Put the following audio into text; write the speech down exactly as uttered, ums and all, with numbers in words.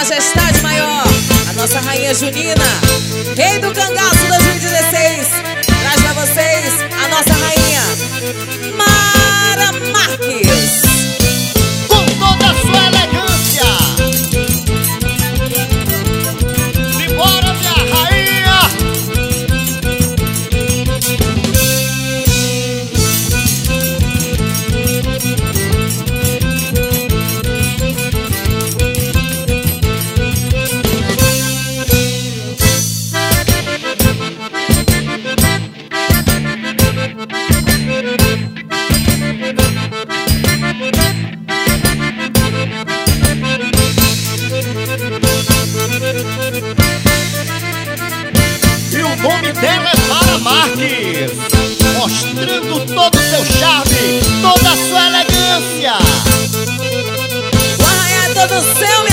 majestade maior, a nossa rainha junina, rei do cangaço dois mil e dezesseis, traz pra vocês a nossa rainha Mara Marques, com toda a sua elegância. Simbora, minha rainha. E o nome dela é Mara Marques, mostrando todo o seu charme, toda a sua elegância. o arraiado do céu,